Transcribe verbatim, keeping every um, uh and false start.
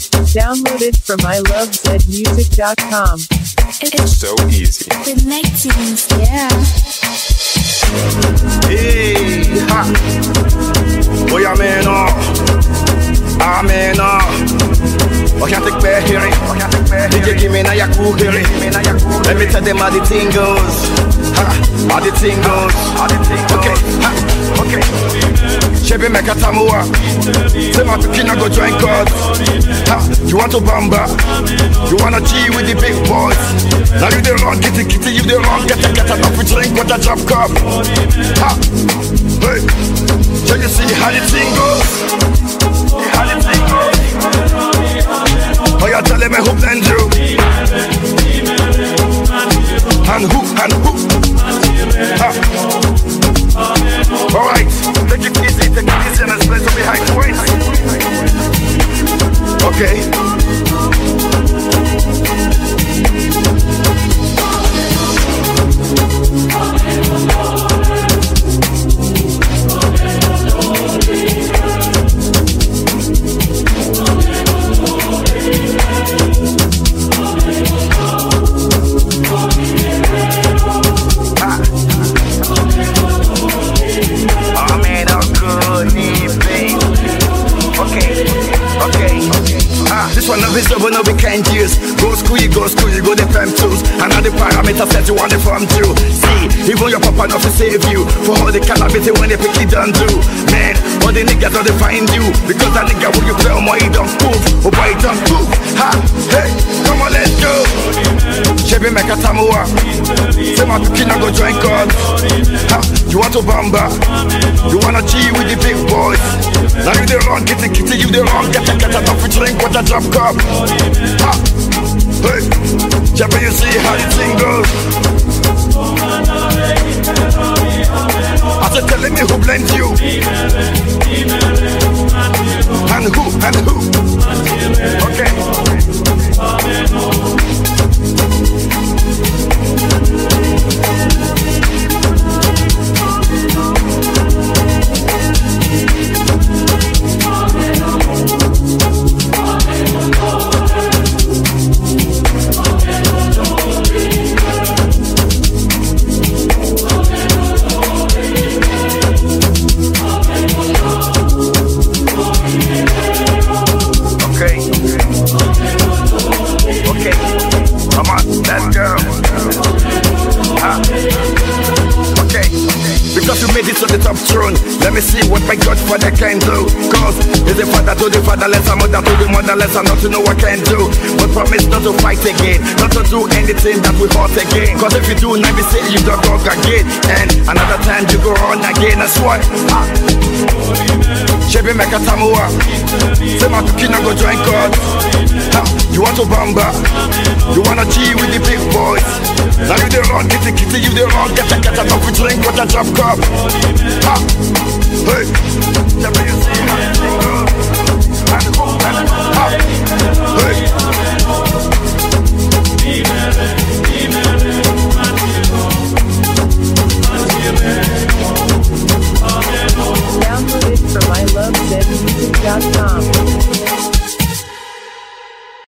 Downloaded from I love zed music dot com. It's so easy. Connecting, yeah. Hey, ha. Boy, I'm in awe. I'm in awe. I can't take back hearing. D J give me now your cool hearing. Let me tell them how the thing goes. Ha, how the thing goes. Okay, ha, okay. Chebe meka tamua. Say my tukina go join God. Ha, you want to bamba? You wanna G with the big boys? Now you the wrong, kitty kitty, you the wrong, get a get enough to drink with a drop cup. Ha, hey, so you see how the thing goes? How the thing goes? Oh, you're telling me who blend you? And who, and who? Ha. Alright, take it easy, take it easy and let's play some behind the waist. Okay. This one of his over no we can't use. Go school, you go school, you go the fem tools. And all the parameters that you want it from too. See, even your papa not to save you. For all the cannabis when they pick it done do. Man, all the niggas don't find you. Because that nigga when you play on my don't move. Oh boy, don't move. Ha, hey, come on, let's go. Chebe meka tamua. Say my tukina go join God. Ha, you want to bamba? You wanna G with the big boys? Now you the wrong, kitty kitty, you the wrong, get a get enough to drink with a drop cup. Ha, hey, Chebe, you see how the thing goes? I said, telling me who blends you, and who, and who. Okay. To the top throne, let me see what my Godfather can do. Cause he's the father to the fatherless, a mother to the motherless, and not to know what can do. But promise not to fight again, not to do anything that we hurt again. Cause if you do, now we say you don't go again. And another time you go on again, that's why. Ah. Chebe meka tamua. Say my tukina go join God. Ha. You want to bamba? You wanna G with the big boys? Now you the wrong, kitty kitty, you the wrong, get a get a coffee drink with a drop cup. Ha! Hey! Chebe, you see how it goes? And who, and who, ha!